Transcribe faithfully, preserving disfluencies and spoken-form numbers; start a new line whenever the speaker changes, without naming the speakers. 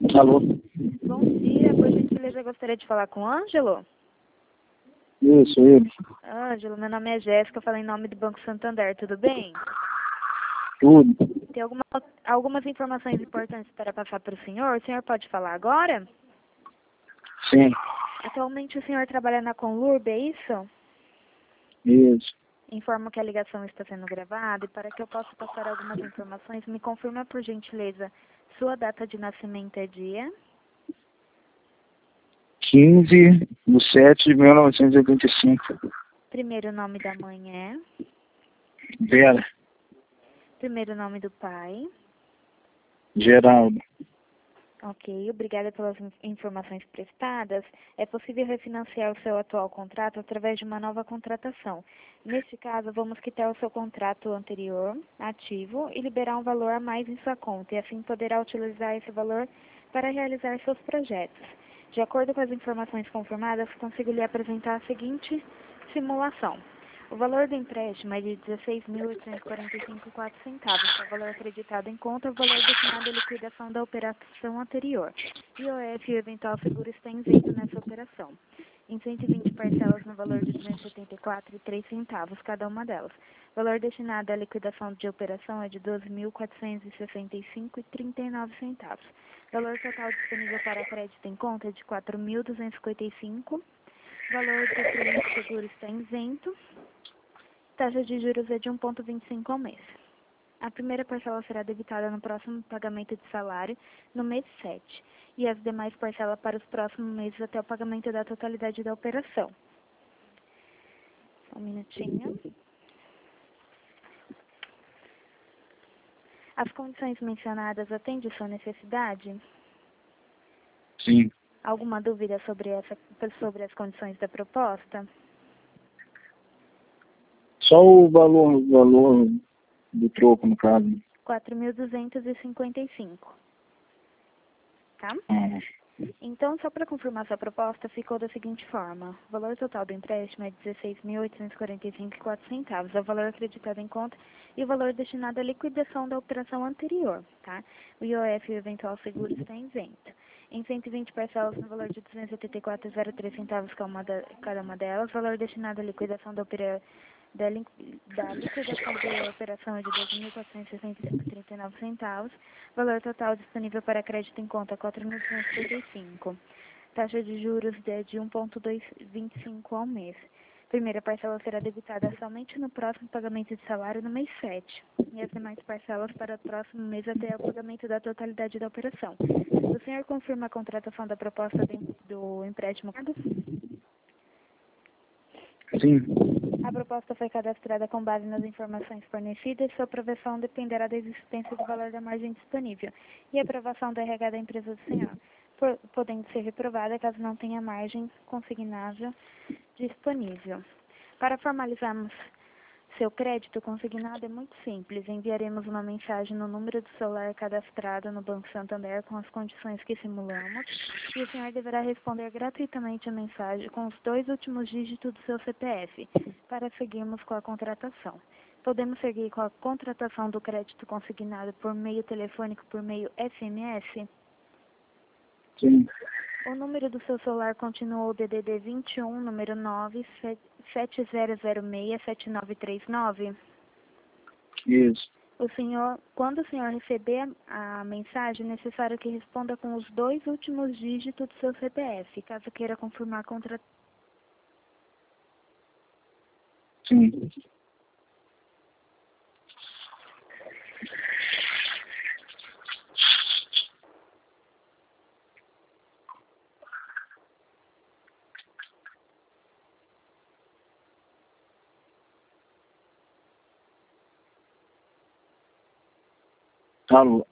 Alô?
Bom dia, por gentileza, eu gostaria de falar com o Ângelo.
Isso, ele.
Ângelo, meu nome é Jéssica, eu falo em nome do Banco Santander, tudo bem?
Tudo.
Tem alguma, algumas informações importantes para passar para o senhor. O senhor pode falar agora?
Sim.
Atualmente o senhor trabalha na Conlurb, é isso?
Isso.
Informo que a ligação está sendo gravada e para que eu possa passar algumas informações, me confirma por gentileza sua data de nascimento é dia,
quinze de sete de mil novecentos e oitenta e cinco.
primeiro nome da mãe é,
Vera.
primeiro nome do pai.
Geraldo.
Ok, obrigada pelas in- informações prestadas. É possível refinanciar o seu atual contrato através de uma nova contratação. Neste caso, vamos quitar o seu contrato anterior, ativo, e liberar um valor a mais em sua conta, e assim poderá utilizar esse valor para realizar seus projetos. De acordo com as informações confirmadas, consigo lhe apresentar a seguinte simulação. O valor do empréstimo é de dezesseis mil oitocentos e quarenta e cinco vírgula quatro centavos, que é o valor acreditado em conta, o valor destinado à liquidação da operação anterior. I O F e o eventual seguro está isento nessa operação. Em cento e vinte parcelas no valor de duzentos e setenta e quatro vírgula três centavos cada uma delas. O valor destinado à liquidação de operação é de doze mil quatrocentos e sessenta e cinco vírgula trinta e nove centavos. O valor total disponível para crédito em conta é de quatro mil duzentos e cinquenta e cinco reais. O valor do cliente seguro está isento. Taxa de juros é de um vírgula vinte e cinco ao mês. A primeira parcela será debitada no próximo pagamento de salário, no mês sete, e as demais parcelas para os próximos meses até o pagamento da totalidade da operação. Só um minutinho. As condições mencionadas atendem sua necessidade?
Sim.
Alguma dúvida sobre, essa, sobre as condições da proposta?
Só o valor, o valor do troco, no caso.
quatro mil duzentos e cinquenta e cinco. Tá?
Ah,
Então, só para confirmar sua proposta, ficou da seguinte forma. O valor total do empréstimo é dezesseis mil oitocentos e quarenta e cinco vírgula quatro centavos. É o valor acreditado em conta e o valor destinado à liquidação da operação anterior, tá? O I O F e o eventual seguro está isento. Em cento e vinte parcelas no valor de duzentos e oitenta e quatro vírgula zero três centavos cada uma, da, cada uma delas, o valor destinado à liquidação da operação da, li- da liquidação da operação é de doze mil quatrocentos e sessenta e cinco vírgula trinta e nove centavos. Valor total disponível para crédito em conta quatro mil duzentos e cinquenta e cinco. Taxa de juros é de um vírgula vinte e cinco ao mês. Primeira parcela será debitada somente no próximo pagamento de salário no mês sete. E as demais parcelas para o próximo mês até o pagamento da totalidade da operação. O senhor confirma a contratação da proposta do, em- do empréstimo?
sim.
A proposta foi cadastrada com base nas informações fornecidas e sua aprovação dependerá da existência do valor da margem disponível e a aprovação do R H da empresa do senhor, por- podendo ser reprovada caso não tenha margem consignável disponível. Para formalizarmos seu crédito consignado é muito simples. Enviaremos uma mensagem no número do celular cadastrado no Banco Santander com as condições que simulamos e o senhor deverá responder gratuitamente a mensagem com os dois últimos dígitos do seu C P F para seguirmos com a contratação. Podemos seguir com a contratação do crédito consignado por meio telefônico, por meio S M S?
Sim.
O número do seu celular continua o D D D vinte e um, número nove sete zero zero seis sete nove três nove.
Isso.
O senhor, quando o senhor receber a, a mensagem, é necessário que responda com os dois últimos dígitos do seu C P F, caso queira confirmar a contratação.
Sim. Alô?